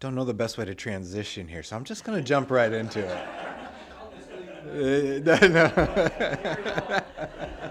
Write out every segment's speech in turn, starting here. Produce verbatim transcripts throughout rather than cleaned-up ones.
don't know the best way to transition here, so I'm just going to jump right into it. Uh, no, no.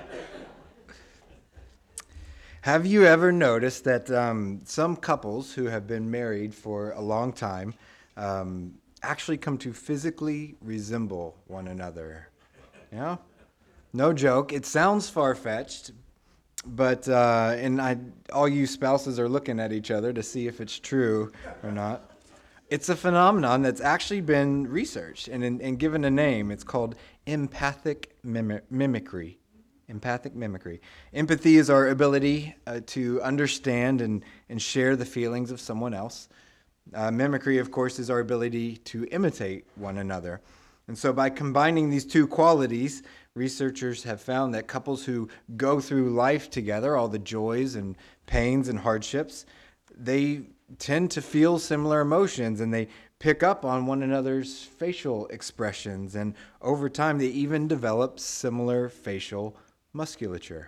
Have you ever noticed that um, some couples who have been married for a long time um, actually come to physically resemble one another? Yeah, no joke. It sounds far-fetched, but uh, and I, all you spouses are looking at each other to see if it's true or not. It's a phenomenon that's actually been researched and, and given a name. It's called empathic mimi- mimicry. Empathic mimicry. Empathy is our ability uh, to understand and, and share the feelings of someone else. Uh, mimicry, of course, is our ability to imitate one another. And so by combining these two qualities, researchers have found that couples who go through life together, all the joys and pains and hardships, they tend to feel similar emotions and they pick up on one another's facial expressions. And over time, they even develop similar facial musculature.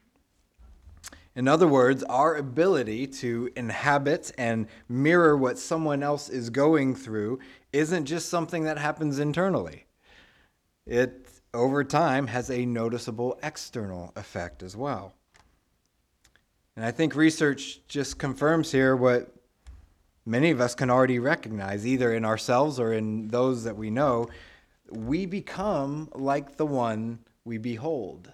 In other words, our ability to inhabit and mirror what someone else is going through isn't just something that happens internally. It, over time, has a noticeable external effect as well. And I think research just confirms here what many of us can already recognize, either in ourselves or in those that we know. We become like the one we behold.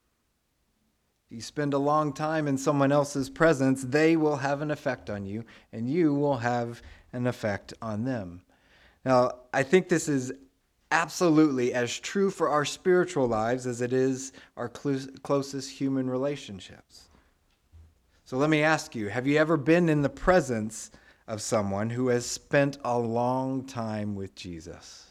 If you spend a long time in someone else's presence, they will have an effect on you, and you will have an effect on them. Now, I think this is absolutely as true for our spiritual lives as it is our cl- closest human relationships. So let me ask you, have you ever been in the presence of someone who has spent a long time with Jesus?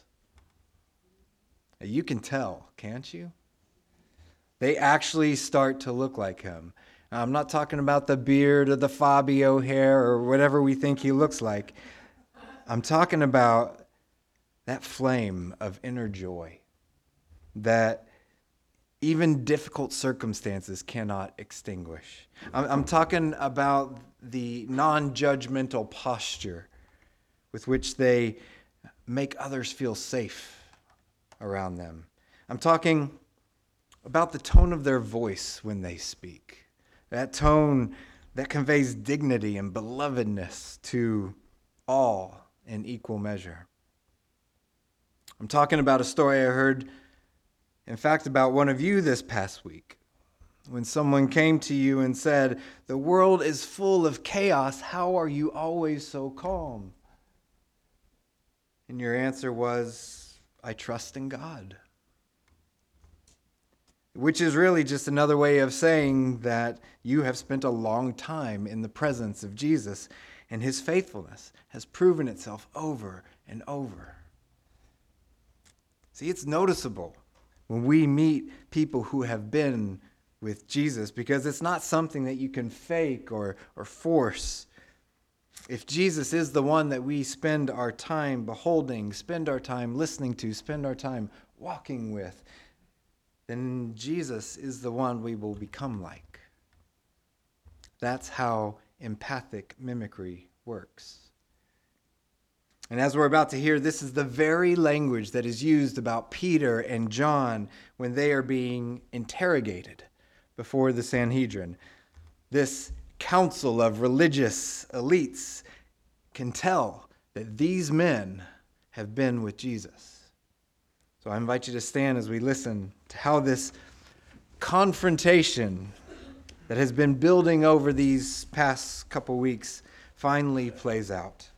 You can tell, can't you? They actually start to look like him. Now, I'm not talking about the beard or the Fabio hair or whatever we think he looks like. I'm talking about that flame of inner joy that even difficult circumstances cannot extinguish. I'm, I'm talking about the non-judgmental posture with which they make others feel safe around them. I'm talking about the tone of their voice when they speak. That tone that conveys dignity and belovedness to all in equal measure. I'm talking about a story I heard, in fact, about one of you this past week. When someone came to you and said, "The world is full of chaos. How are you always so calm?" And your answer was, "I trust in God." Which is really just another way of saying that you have spent a long time in the presence of Jesus, and his faithfulness has proven itself over and over. See, it's noticeable when we meet people who have been with Jesus, because it's not something that you can fake or, or force. If Jesus is the one that we spend our time beholding, spend our time listening to, spend our time walking with, then Jesus is the one we will become like. That's how empathic mimicry works. And as we're about to hear, this is the very language that is used about Peter and John when they are being interrogated before the Sanhedrin. This council of religious elites can tell that these men have been with Jesus. So I invite you to stand as we listen to how this confrontation that has been building over these past couple weeks finally plays out.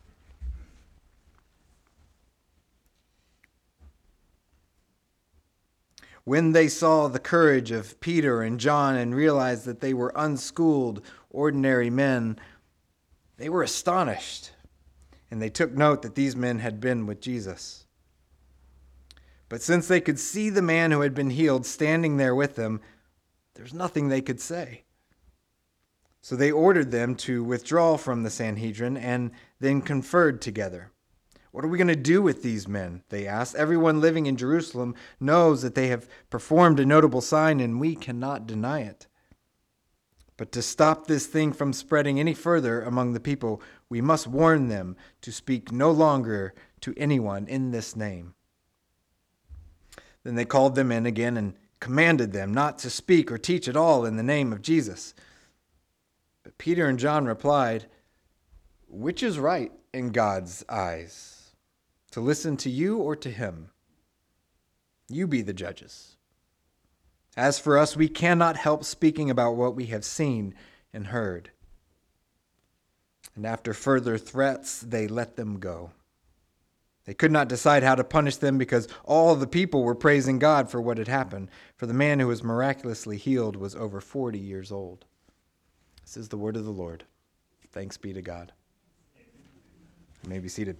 When they saw the courage of Peter and John and realized that they were unschooled, ordinary men, they were astonished, and they took note that these men had been with Jesus. But since they could see the man who had been healed standing there with them, there's nothing they could say. So they ordered them to withdraw from the Sanhedrin and then conferred together. "What are we going to do with these men?" they asked. "Everyone living in Jerusalem knows that they have performed a notable sign, and we cannot deny it." But to stop this thing from spreading any further among the people, we must warn them to speak no longer to anyone in this name." Then they called them in again and commanded them not to speak or teach at all in the name of Jesus. But Peter and John replied, "Which is right in God's eyes, to listen to you or to him? You be the judges. As for us, we cannot help speaking about what we have seen and heard." And after further threats, they let them go. They could not decide how to punish them because all the people were praising God for what had happened, for the man who was miraculously healed was over forty years old. This is the word of the Lord. Thanks be to God. You may be seated.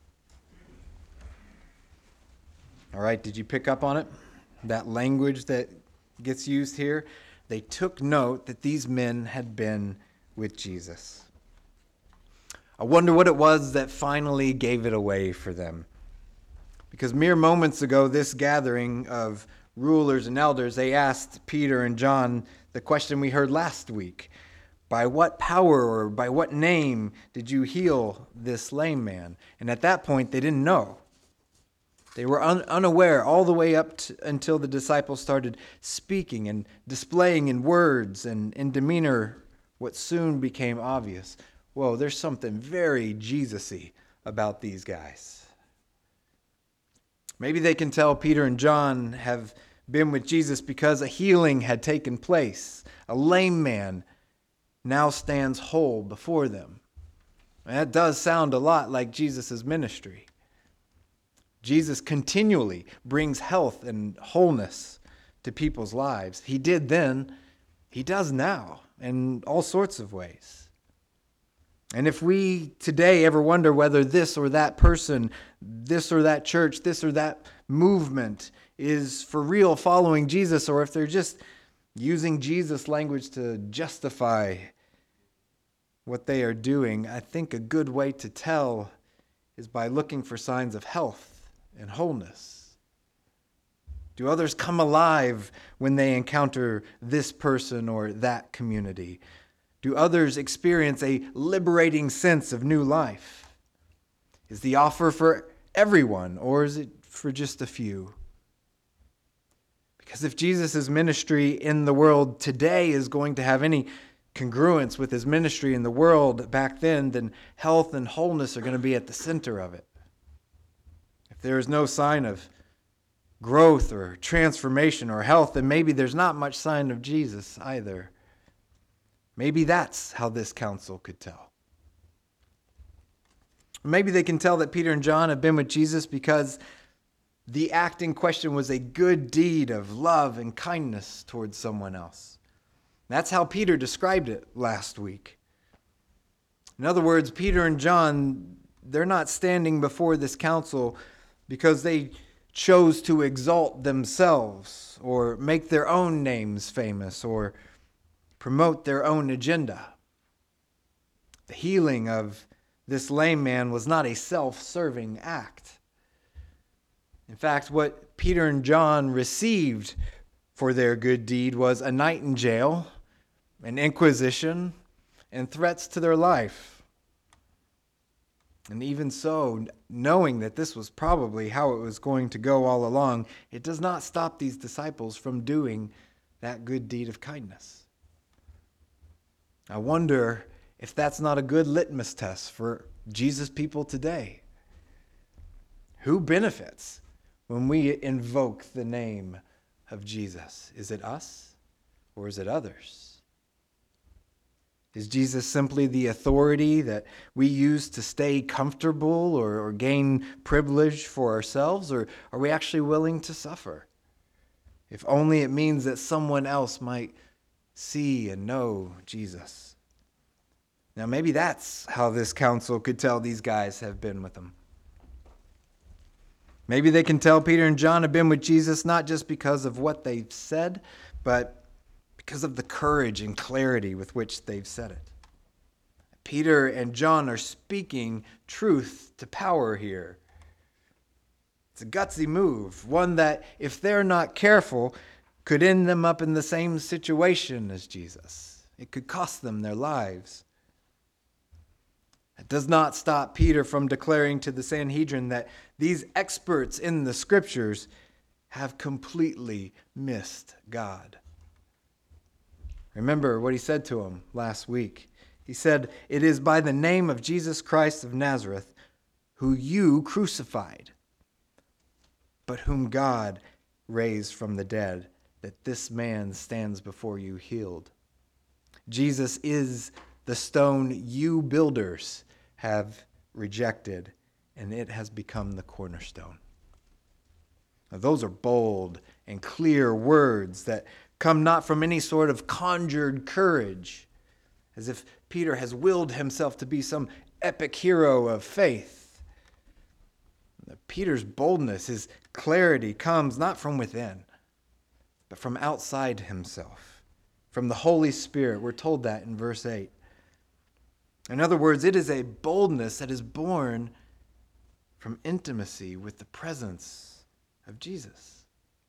All right, did you pick up on it? That language that gets used here? They took note that these men had been with Jesus. I wonder what it was that finally gave it away for them. Because mere moments ago, this gathering of rulers and elders, they asked Peter and John the question we heard last week. By what power or by what name did you heal this lame man? And at that point, they didn't know. They were un- unaware all the way up to, until the disciples started speaking and displaying in words and in demeanor what soon became obvious. Whoa, there's something very Jesus-y about these guys. Maybe they can tell Peter and John have been with Jesus because a healing had taken place. A lame man now stands whole before them. And that does sound a lot like Jesus' ministry. Jesus continually brings health and wholeness to people's lives. He did then, he does now, in all sorts of ways. And if we today ever wonder whether this or that person, this or that church, this or that movement is for real following Jesus, or if they're just using Jesus language to justify what they are doing, I think a good way to tell is by looking for signs of health and wholeness. Do others come alive when they encounter this person or that community? Do others experience a liberating sense of new life? Is the offer for everyone, or is it for just a few? Because if Jesus' ministry in the world today is going to have any congruence with his ministry in the world back then, then health and wholeness are going to be at the center of it. If there is no sign of growth or transformation or health, then maybe there's not much sign of Jesus either. Maybe that's how this council could tell. Maybe they can tell that Peter and John have been with Jesus because the act in question was a good deed of love and kindness towards someone else. That's how Peter described it last week. In other words, Peter and John, they're not standing before this council because they chose to exalt themselves or make their own names famous or promote their own agenda. The healing of this lame man was not a self-serving act. In fact, what Peter and John received for their good deed was a night in jail, an inquisition, and threats to their life. And even so, knowing that this was probably how it was going to go all along, it does not stop these disciples from doing that good deed of kindness. I wonder if that's not a good litmus test for Jesus people today. Who benefits when we invoke the name of Jesus? Is it us or is it others? Is Jesus simply the authority that we use to stay comfortable or, or gain privilege for ourselves, or are we actually willing to suffer? If only it means that someone else might see and know Jesus. Now, maybe that's how this council could tell these guys have been with him. Maybe they can tell Peter and John have been with Jesus not just because of what they've said, but because of the courage and clarity with which they've said it. Peter and John are speaking truth to power here. It's a gutsy move, one that, if they're not careful, could end them up in the same situation as Jesus. It could cost them their lives. It does not stop Peter from declaring to the Sanhedrin that these experts in the Scriptures have completely missed God. Remember what he said to them last week. He said, "It is by the name of Jesus Christ of Nazareth, who you crucified, but whom God raised from the dead, that this man stands before you healed." Jesus is the stone you builders have rejected, and it has become the cornerstone. Now, those are bold and clear words that come not from any sort of conjured courage, as if Peter has willed himself to be some epic hero of faith. Peter's boldness, his clarity, comes not from within, but from outside himself, from the Holy Spirit. We're told that in verse eight. In other words, it is a boldness that is born from intimacy with the presence of Jesus.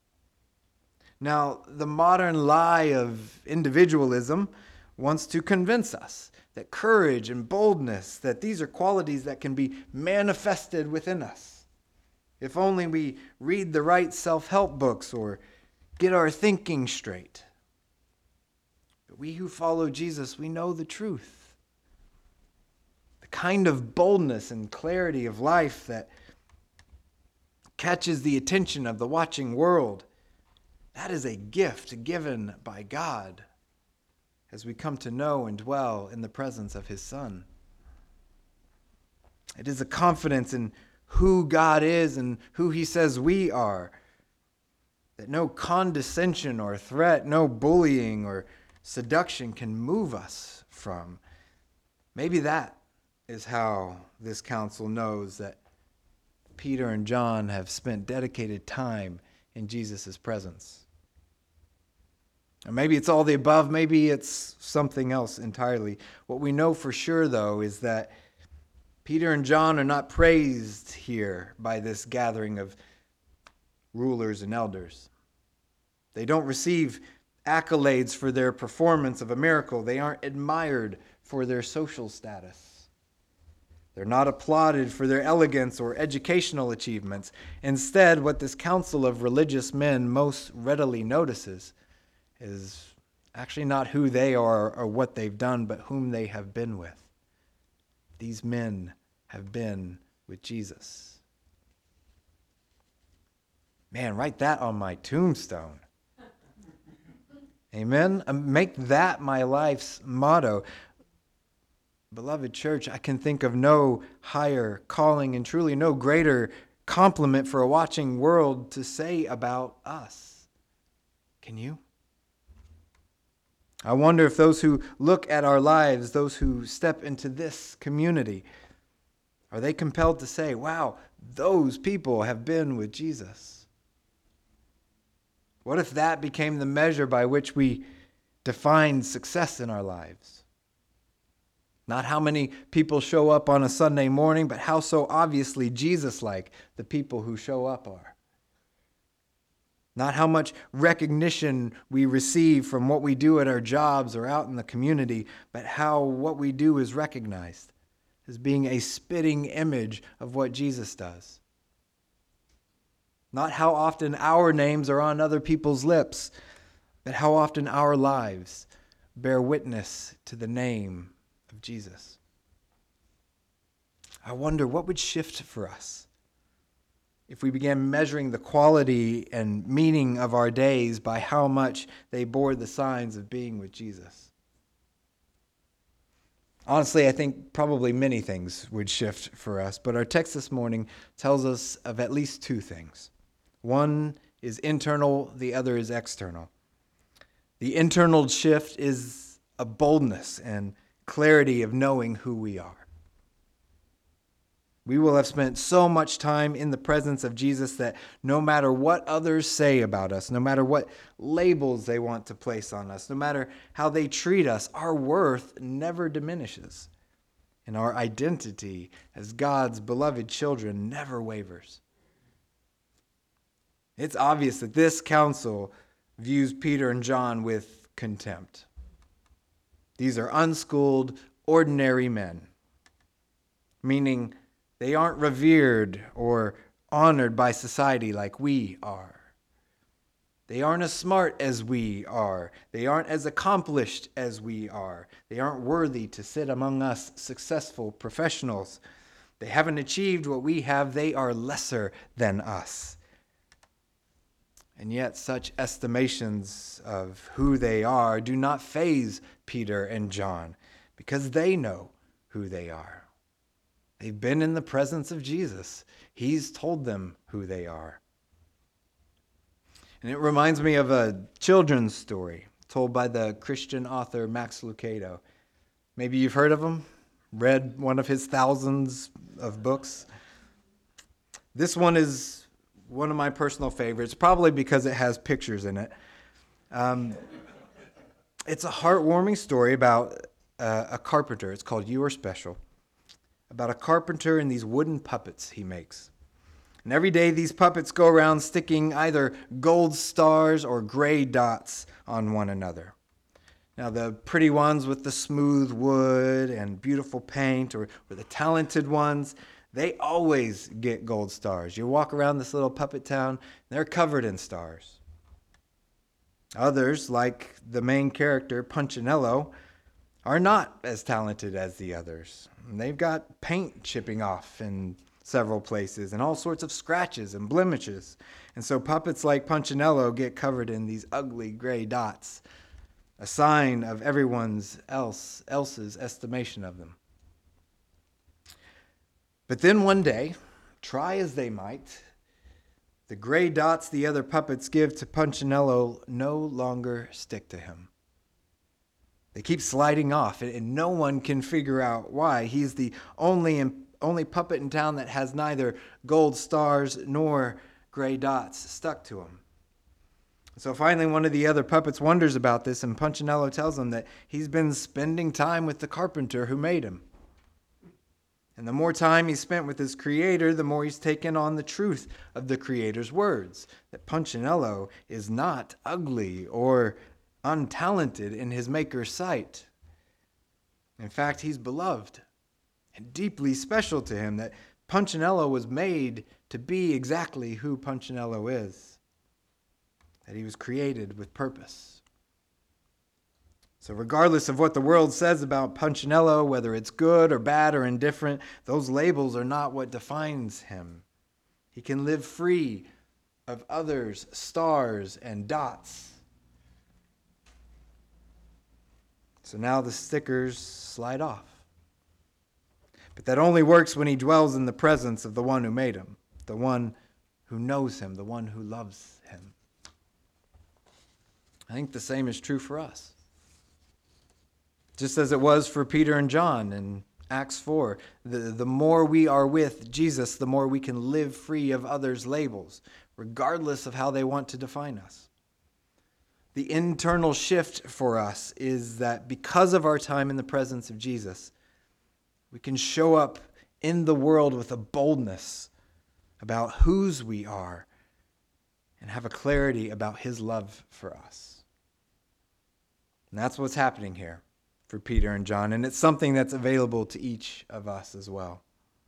Now, the modern lie of individualism wants to convince us that courage and boldness, that these are qualities that can be manifested within us. If only we read the right self-help books or get our thinking straight. But we who follow Jesus, we know the truth. The kind of boldness and clarity of life that catches the attention of the watching world, that is a gift given by God as we come to know and dwell in the presence of his Son. It is a confidence in who God is and who he says we are, that no condescension or threat, no bullying or seduction can move us from. Maybe that is how this council knows that Peter and John have spent dedicated time in Jesus' presence. Or maybe it's all the above, maybe it's something else entirely. What we know for sure, though, is that Peter and John are not praised here by this gathering of rulers and elders. They don't receive accolades for their performance of a miracle. They aren't admired for their social status. They're not applauded for their elegance or educational achievements. Instead, what this council of religious men most readily notices is actually not who they are or what they've done, but whom they have been with. These men have been with Jesus. Man, write that on my tombstone. Amen? Make that my life's motto. Beloved church, I can think of no higher calling and truly no greater compliment for a watching world to say about us. Can you? I wonder if those who look at our lives, those who step into this community, are they compelled to say, wow, those people have been with Jesus? What if that became the measure by which we define success in our lives? Not how many people show up on a Sunday morning, but how so obviously Jesus-like the people who show up are. Not how much recognition we receive from what we do at our jobs or out in the community, but how what we do is recognized as being a spitting image of what Jesus does. Not how often our names are on other people's lips, but how often our lives bear witness to the name of Jesus. I wonder what would shift for us if we began measuring the quality and meaning of our days by how much they bore the signs of being with Jesus. Honestly, I think probably many things would shift for us, but our text this morning tells us of at least two things. One is internal, the other is external. The internal shift is a boldness and clarity of knowing who we are. We will have spent so much time in the presence of Jesus that no matter what others say about us, no matter what labels they want to place on us, no matter how they treat us, our worth never diminishes. And our identity as God's beloved children never wavers. It's obvious that this council views Peter and John with contempt. These are unschooled, ordinary men, meaning they aren't revered or honored by society like we are. They aren't as smart as we are. They aren't as accomplished as we are. They aren't worthy to sit among us successful professionals. They haven't achieved what we have. They are lesser than us. And yet such estimations of who they are do not faze Peter and John, because they know who they are. They've been in the presence of Jesus. He's told them who they are. And it reminds me of a children's story told by the Christian author Max Lucado. Maybe you've heard of him, read one of his thousands of books. This one is one of my personal favorites, probably because it has pictures in it. Um, it's a heartwarming story about uh, a carpenter. It's called You Are Special. About a carpenter and these wooden puppets he makes. And every day these puppets go around sticking either gold stars or gray dots on one another. Now the pretty ones with the smooth wood and beautiful paint, or, or the talented ones, they always get gold stars. You walk around this little puppet town, they're covered in stars. Others, like the main character, Punchinello, are not as talented as the others. They've got paint chipping off in several places and all sorts of scratches and blemishes. And so puppets like Punchinello get covered in these ugly gray dots, a sign of everyone's else else's estimation of them. But then one day, try as they might, the gray dots the other puppets give to Punchinello no longer stick to him. They keep sliding off, and no one can figure out why. He's the only only puppet in town that has neither gold stars nor gray dots stuck to him. So finally, one of the other puppets wonders about this, and Punchinello tells him that he's been spending time with the carpenter who made him. And the more time he's spent with his creator, the more he's taken on the truth of the creator's words, that Punchinello is not ugly or untalented in his maker's sight. In fact, he's beloved and deeply special to him, that Punchinello was made to be exactly who Punchinello is, that he was created with purpose. So regardless of what the world says about Punchinello, whether it's good or bad or indifferent, those labels are not what defines him. He can live free of others' stars and dots. So now the stickers slide off. But that only works when he dwells in the presence of the one who made him, the one who knows him, the one who loves him. I think the same is true for us. Just as it was for Peter and John in Acts four, the, the more we are with Jesus, the more we can live free of others' labels, regardless of how they want to define us. The internal shift for us is that because of our time in the presence of Jesus, we can show up in the world with a boldness about whose we are and have a clarity about his love for us. And that's what's happening here for Peter and John, and it's something that's available to each of us as well.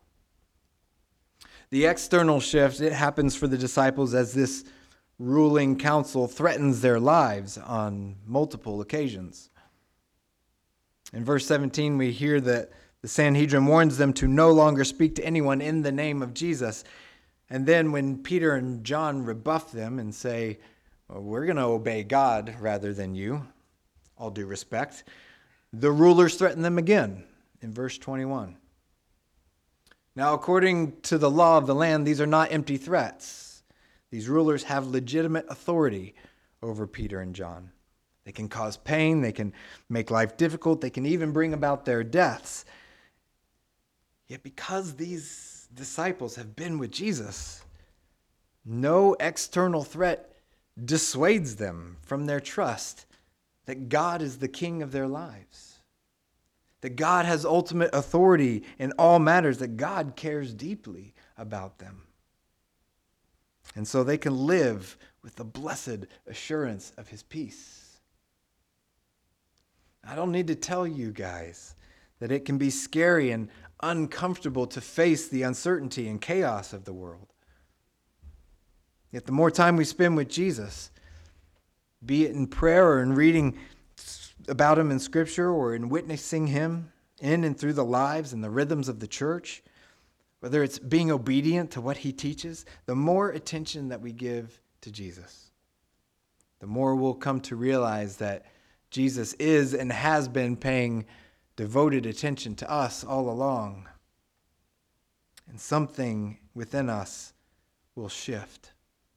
The external shift, it happens for the disciples as this ruling council threatens their lives on multiple occasions. In verse seventeen, we hear that the Sanhedrin warns them to no longer speak to anyone in the name of Jesus. And then when Peter and John rebuff them and say, well, we're going to obey God rather than you, all due respect, the rulers threaten them again in verse twenty-one. Now, according to the law of the land, these are not empty threats. These rulers have legitimate authority over Peter and John. They can cause pain, they can make life difficult, they can even bring about their deaths. Yet because these disciples have been with Jesus, no external threat dissuades them from their trust that God is the king of their lives, that God has ultimate authority in all matters, that God cares deeply about them. And so they can live with the blessed assurance of his peace. I don't need to tell you guys that it can be scary and uncomfortable to face the uncertainty and chaos of the world. Yet the more time we spend with Jesus, be it in prayer or in reading about him in Scripture or in witnessing him in and through the lives and the rhythms of the church, whether it's being obedient to what he teaches, the more attention that we give to Jesus, the more we'll come to realize that Jesus is and has been paying devoted attention to us all along. And something within us will shift.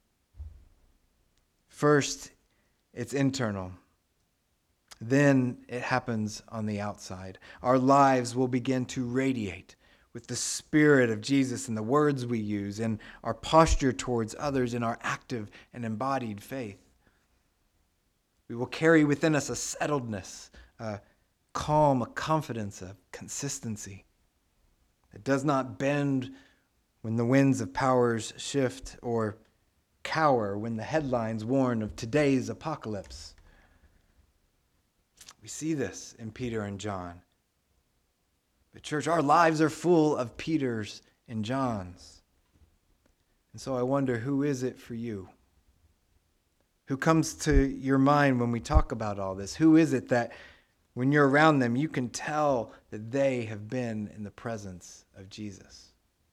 First, it's internal. Then it happens on the outside. Our lives will begin to radiate with the Spirit of Jesus in the words we use, and our posture towards others, in our active and embodied faith. We will carry within us a settledness, a calm, a confidence, a consistency. It does not bend when the winds of powers shift or cower when the headlines warn of today's apocalypse. We see this in Peter and John. But church, our lives are full of Peters and Johns. And so I wonder, who is it for you? Who comes to your mind when we talk about all this? Who is it that when you're around them, you can tell that they have been in the presence of Jesus?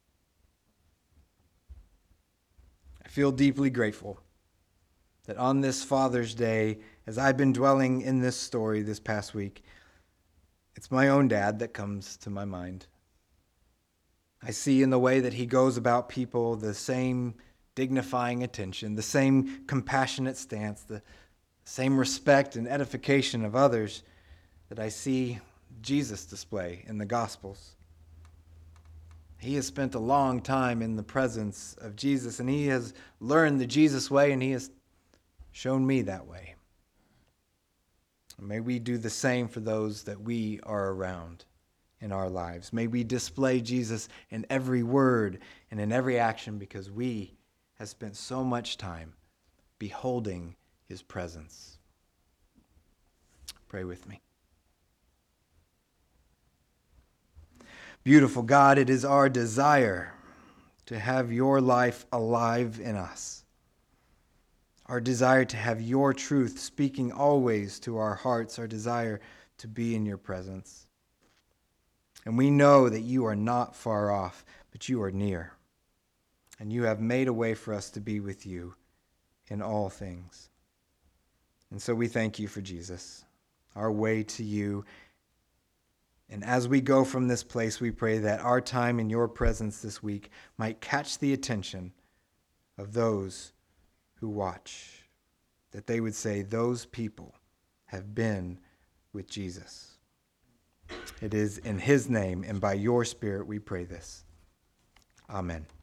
I feel deeply grateful that on this Father's Day, as I've been dwelling in this story this past week, it's my own dad that comes to my mind. I see in the way that he goes about people the same dignifying attention, the same compassionate stance, the same respect and edification of others that I see Jesus display in the Gospels. He has spent a long time in the presence of Jesus, and he has learned the Jesus way, and he has shown me that way. May we do the same for those that we are around in our lives. May we display Jesus in every word and in every action, because we have spent so much time beholding his presence. Pray with me. Beautiful God, it is our desire to have your life alive in us. Our desire to have your truth speaking always to our hearts, our desire to be in your presence. And we know that you are not far off, but you are near. And you have made a way for us to be with you in all things. And so we thank you for Jesus, our way to you. And as we go from this place, we pray that our time in your presence this week might catch the attention of those who watch, that they would say, those people have been with Jesus. It is in his name and by your Spirit we pray this. Amen.